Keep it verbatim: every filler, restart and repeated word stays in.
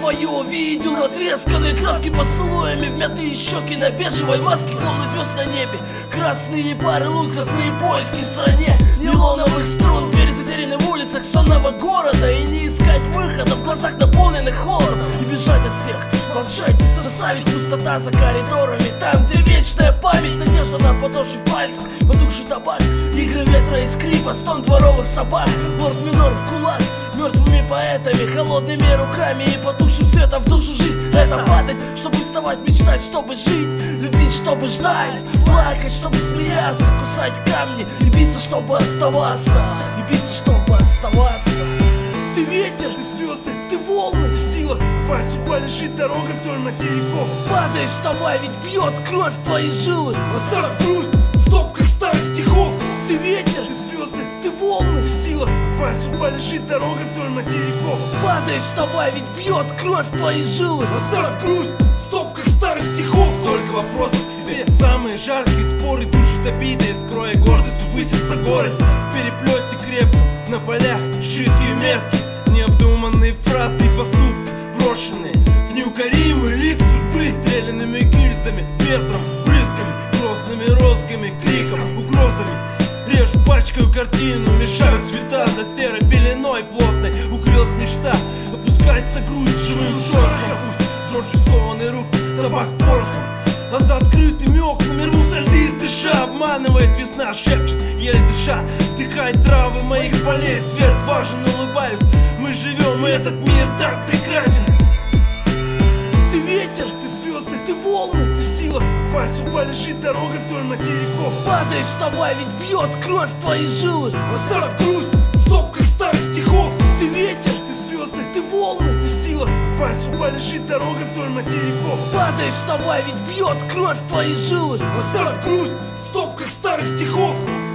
твое видел, натресканные краски поцелуями, вмятые щеки на бежевой маске, словно звезд на небе. Красные пары луз, красные поиски в стране нейлоновых струн, двери затеряны в улицах сонного города. И не искать выхода в глазах, наполненных холодом, и бежать от всех, молчать, заставить пустота за коридорами. Там, где вечная память, надежда на подошве в пальцах, потухший табак, игры ветра и скрипа, стон дворовых собак. Лорд минор в кулак, мертвыми поэтами, холодными руками и потухшим светом в душу. Жизнь — это падать, чтобы вставать, мечтать, чтобы жить, любить, чтобы ждать, плакать, чтобы смеяться, кусать камни и биться, чтобы оставаться, и биться, чтобы оставаться. Ты ветер, ты звезды, ты волны, сила, твоя судьба лежит дорогой вдоль материков. Падаешь, вставай, ведь бьет кровь в твои жилы. Оставь грусть в стопках старых стихов. Ты ветер, ты звезды, ты волны, сила, твоя судьба лежит дорогой вдоль материков. Падаешь, вставай, ведь бьет кровь в твои жилы. Оставь грусть в стопках старых стихов. Столько вопросов к себе, самые жаркие споры душат обиды, скроя гордостью высятся горы. В переплете крепко, на полях жидкие метки, необдуманные фразы и поступки, брошенные в неукоримый лик судьбы, стрелянными гильзами, ветром, брызгами, грозными розгами, криком, угрозами. Режу, пачкаю картину, мешают цвета за серой пеленой плотной. Укрылась мечта, опускается грудь живым шорохом. Пусть дрожью скованные руки, табак порохом, а за открытыми окнами рвутся льды, дыша. Обманывает весна, шепчет, еле дыша. Вдыхает травы моих полей, свет важен, улыбаюсь. Мы живем, и этот мир так прекрасен. Ты ветер, ты звезды, ты волны, ты сила, твоя судьба лежит дорогой вдоль материков. Падаешь, вставай, ведь бьет кровь в твои жилы. Оставь грусть в стопках старых стихов. Ты ветер, ты звезды, ты волны, ты сила, твоя судьба лежит дорогой вдоль материков. Падаешь, вставай, ведь бьет кровь в твои жилы. Оставь грусть в стопках старых стихов.